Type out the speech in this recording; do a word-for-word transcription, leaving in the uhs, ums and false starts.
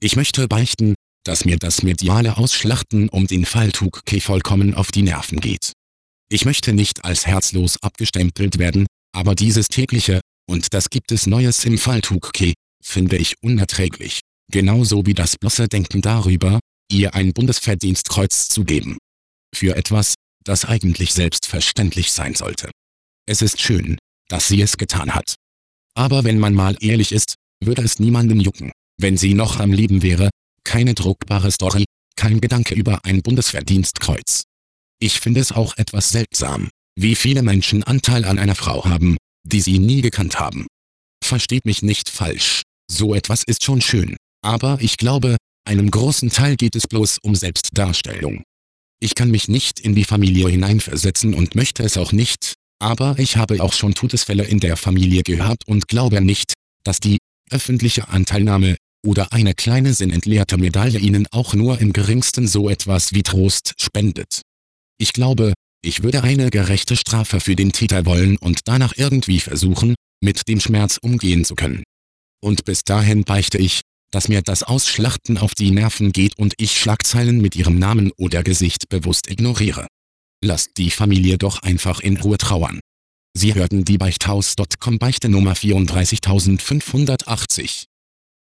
Ich möchte beichten, dass mir das mediale Ausschlachten um den Fall Tuğçe vollkommen auf die Nerven geht. Ich möchte nicht als herzlos abgestempelt werden, aber dieses tägliche, und das gibt es Neues im Fall Tuğçe, finde ich unerträglich. Genauso wie das bloße Denken darüber, ihr ein Bundesverdienstkreuz zu geben. Für etwas, das eigentlich selbstverständlich sein sollte. Es ist schön, dass sie es getan hat. Aber wenn man mal ehrlich ist, würde es niemanden jucken, wenn sie noch am Leben wäre, keine druckbare Story, kein Gedanke über ein Bundesverdienstkreuz. Ich finde es auch etwas seltsam, wie viele Menschen Anteil an einer Frau haben, die sie nie gekannt haben. Versteht mich nicht falsch, so etwas ist schon schön, aber ich glaube, einem großen Teil geht es bloß um Selbstdarstellung. Ich kann mich nicht in die Familie hineinversetzen und möchte es auch nicht, aber ich habe auch schon Todesfälle in der Familie gehabt und glaube nicht, dass die öffentliche Anteilnahme oder eine kleine sinnentleerte Medaille ihnen auch nur im geringsten so etwas wie Trost spendet. Ich glaube, ich würde eine gerechte Strafe für den Täter wollen und danach irgendwie versuchen, mit dem Schmerz umgehen zu können. Und bis dahin beichte ich, dass mir das Ausschlachten auf die Nerven geht und ich Schlagzeilen mit ihrem Namen oder Gesicht bewusst ignoriere. Lasst die Familie doch einfach in Ruhe trauern. Sie hörten die Beichthaus Punkt com Beichte Nummer vierunddreißigtausendfünfhundertachtzig.